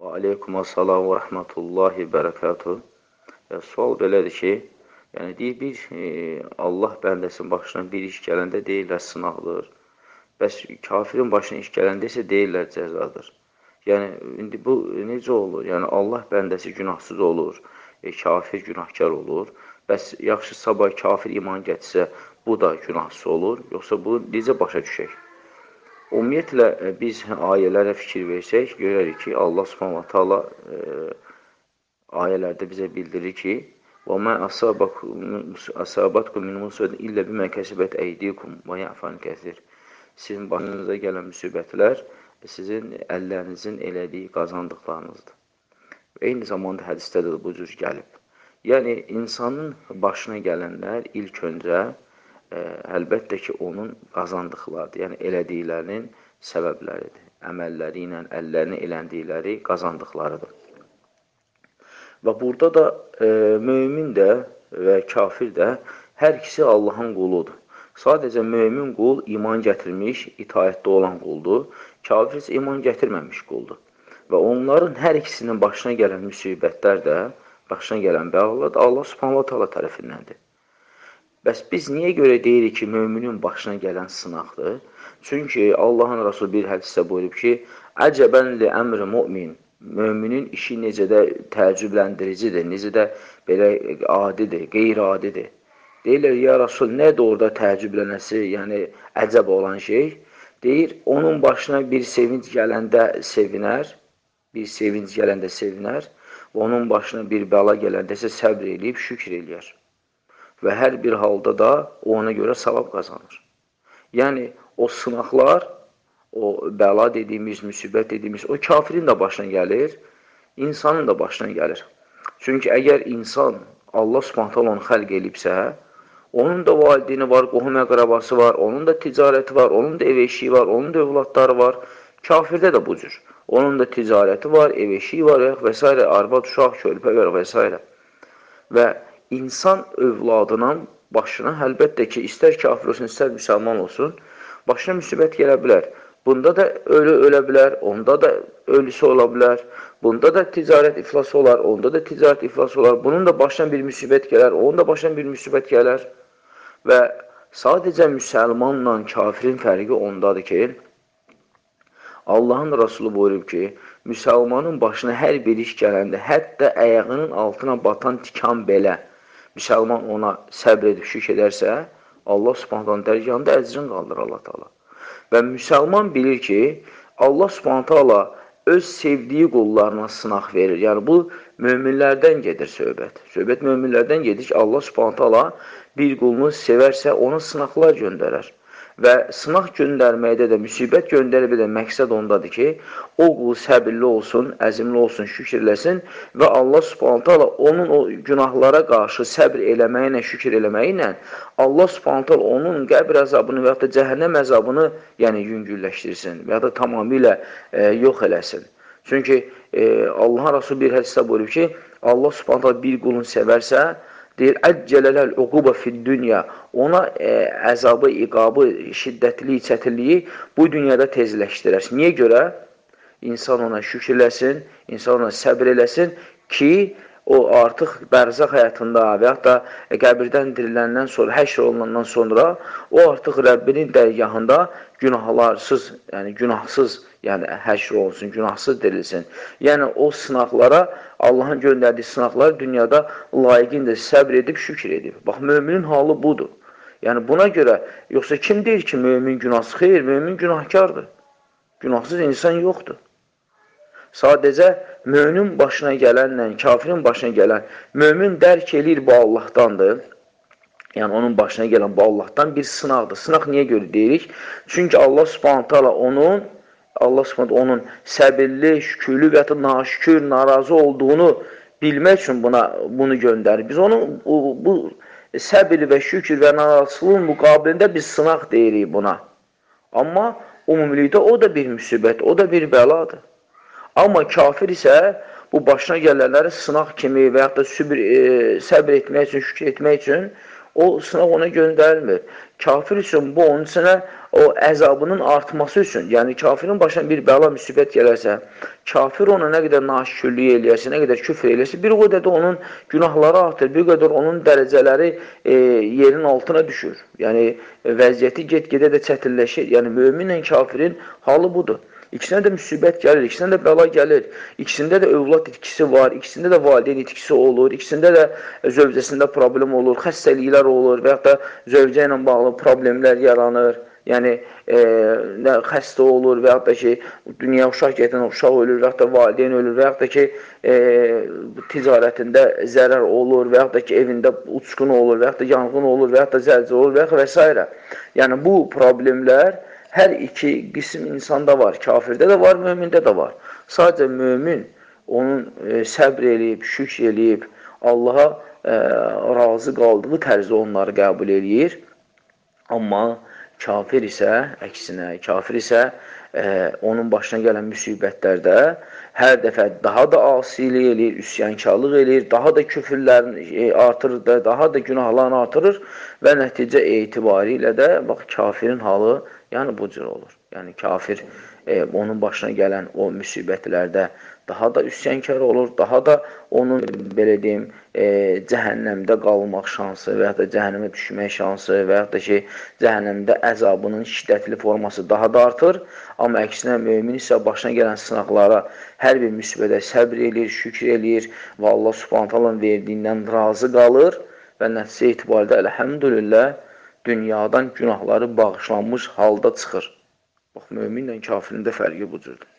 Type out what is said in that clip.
Aleykum assalam və rəhmətullahi bərəkatuhu. Sual belədir ki, yəni deyir, Allah bəndəsinin başına bir iş gələndə deyirlər sınaqdır. Bəs kafirin başına iş gələndə isə deyirlər cəzadır. Yəni, indi bu necə olur? Yəni, Allah bəndəsi günahsız olur, kafir günahkar olur. Bəs yaxşı sabah kafir iman gətirsə, bu da günahsız olur. Yoxsa bu necə başa düşək? Ümumiyyətlə, biz ayələrə fikir versək, görərik ki, Allah subhanahu ta'ala ayələrdə bizə bildirir ki, وَمَا أَصَابَتْكُمْ مِنْ مُصِيبَةٍ إِلَّا بِمَا كَسَبَتْ أَيْدِيكُمْ وَيَعْفُ عَنْ كَثِيرٍ. Sizin başınıza gələn müsibətlər sizin əllərinizin elədiyi qazandıqlarınızdır. Və eyni zamanda hədisdə də bu cür gəlib. Yəni, insanın başına gələnlər ilk öncə əlbəttə ki, onun qazandıqlarıdır. Yəni, elədiklərinin səbəbləridir. Əməlləri ilə, əllərini eləndikləri qazandıqlarıdır. Və burada da mömin də və kafir də hər ikisi Allahın quludur. Sadəcə mömin qul iman gətirmiş, itaətdə olan quldur. Kafir isə iman gətirməmiş quldur. Və onların hər ikisinin başına gələn müsibətlər də, başına gələn bəlalar da Allah subhanahu ta'ala tərəfindəndir. Bəs biz niyə görə deyirik ki, möminin başına gələn sınaqdır? Çünki Allahın Rasulü bir hədisdə buyurub ki, Əcəbən li əmri mümin. Möminin işi necə də təəccübləndiricidir, necə də belə adidir, qeyri-adidir. Deyirlər, ya Rasul, nədir orada təəccüblənəsi, yəni əcəb olan şey? Deyir, onun başına bir sevinç gələndə sevinər, və onun başına bir bəla gələndə isə səbr eləyib, şükür eləyər. Və hər bir halda da ona görə savab qazanır. Yəni, o sınaqlar, o bəla dediyimiz, müsibət dediyimiz, o kafirin də başına gəlir, insanın da başına gəlir. Çünki əgər insan Allah subhanahu ta'ala onu xəlq elibsə, onun da valideyni var, qohum əqrabası var, onun da ticarəti var, onun da ev eşiyi var, onun da övladları var. Kafirdə də bu cür. Onun da ticarəti var, ev eşiyi var və s. arvad, uşaq, körpə var və s. Və insan övladının başına, əlbəttə ki, istər kafir olsun, istər müsəlman olsun, başına müsibət gələ bilər. Bunda da ölü ölə bilər, onda da ölüsü ola bilər, bunda da ticarət iflası olar, onda da ticarət iflası olar, bunun da başına bir müsibət gələr, onun da başına bir müsibət gələr. Və sadəcə müsəlmanla kafirin fərqi ondadır ki, Allahın Rasulü buyurub ki, müsəlmanın başına hər bir iş gələndə, hətta əyağının altına batan tikan belə, müsəlman ona səbr edib şükür edərsə, Allah subhanahu dərgahında əcrin qaldır Allah Teala. Və müsəlman bilir ki, Allah subhanahu ta'ala öz sevdiyi qullarına sınaq verir. Yəni, bu möminlərdən gedir söhbət. Söhbət möminlərdən gedir ki, Allah subhanahu ta'ala bir qulunu sevərsə, ona sınaqlar göndərər. Və sınaq göndərməkdə də, müsibət göndərməkdə də məqsəd ondadır ki, o qul səbirli olsun, əzimli olsun, şükür eləsin və Allah subhanahu ta'ala onun o günahlara qarşı səbir eləməklə, şükür eləməklə Allah subhanahu ta'ala onun qəbr əzabını və ya da cəhənnəm əzabını yəni yüngülləşdirsin və ya da tamamilə yox eləsin. Çünki Allah Rasulü bir hədisdə buyurub ki, Allah subhanahu ta'ala bir qulunu sevərsə, deyir, əccələlər uquba fid-dünya, ona əzabı, iqabı, şiddətliyi, çətinliyi bu dünyada tezləşdirər. Niyə görə? İnsan ona şükürləsin, insan ona səbr eləsin ki, o artıq bərzaq həyatında və yaxud da qəbirdən diriləndən sonra, həşr olunandan sonra o artıq Rəbbinin dərgahında günahsız, yəni həşr olunsun, günahsız dirilsin. Yəni o sınaqlara, Allahın göndərdiyi sınaqlar dünyada layiqində səbr edib, şükür edib. Bax, müminin halı budur. Yəni buna görə, yoxsa kim deyir ki, mümin günahsız? Xeyr, mümin günahkardır. Günahsız insan yoxdur. Sadəcə, müminin başına gələnlə, kafirin başına gələn, mümin dərk eləyir bu Allahdandır. Yəni, onun başına gələn bu Allahdan bir sınaqdır. Sınaq niyə görə deyirik? Çünki Allah subhanahu ta'ala onun səbirli, şükürlü və ya naşükür, narazı olduğunu bilmək üçün bunu göndərir. Biz onun bu səbir və şükür və narazılığın müqabilində biz sınaq deyirik buna. Amma ümumilikdə o da bir müsibət, o da bir bəladır. Amma kafir isə bu başına gələnləri sınaq kimi və yaxud da səbr etmək üçün, şükür etmək üçün o sınaq ona göndərilmir. Kafir üçün bu onun içinə o əzabının artması üçün, yəni kafirin başına bir bəla, müsibət gələrsə, kafir ona nə qədər naşükürlük eləyərsə, nə qədər küfr eləyərsə, bir o qədər də onun günahları artır, bir qədər onun dərəcələri yerin altına düşür. Yəni, vəziyyəti get-gedə də çətinləşir. Yəni, möminlə kafirin halı budur. İkisinə də müsibət gəlir, ikisinə də bəla gəlir, ikisində də övlad itkisi var, ikisində də valideyn itkisi olur, ikisində də zövcəsində problem olur, xəstəliklər olur və yaxud da zövcə ilə bağlı problemlər yaranır. Yəni, xəstə olur və yaxud da ki, dünyaya uşaq gətirən uşaq ölür və yaxud da valideyn ölür və yaxud da ki, ticarətində zərər olur və yaxud da ki, evində uçqun olur və yaxud da yanğın olur və yaxud da zəlzələ olur və yaxud və s. Yəni, bu problemlər hər iki qism insanda var. Kafirdə də var, mömində də var. Sadəcə mömin onun səbr eləyib, şükr eləyib, Allaha razı qaldığı tərzdə onları qəbul eləyir. Amma kafir isə, əksinə, kafir isə onun başına gələn müsibətlərdə hər dəfə daha da asilik eləyir, üsyankarlıq eləyir, daha da küfürlərini artırır, daha da günahlarını artırır və nəticə etibarilə də bax, kafirin halı yəni bu cür olur. Yəni kafir onun başına gələn o müsibətlərdə daha da üsyankar olur, daha da onun, belə deyim, cəhənnəmdə qalmaq şansı və yaxud da cəhənnəmə düşmək şansı və yaxud da ki, cəhənnəmdə əzabının şiddətli forması daha da artır. Amma əksinə, mömin isə başına gələn sınaqlara, hər bir müsibətə səbr eləyir, şükür eləyir və Allah Subhanahu taalanın verdiyindən razı qalır və nəticə etibarilə əlhəmdülillah dünyadan günahları bağışlanmış halda çıxır. Bax, möminlə kafirin də fərqi bu cürdür.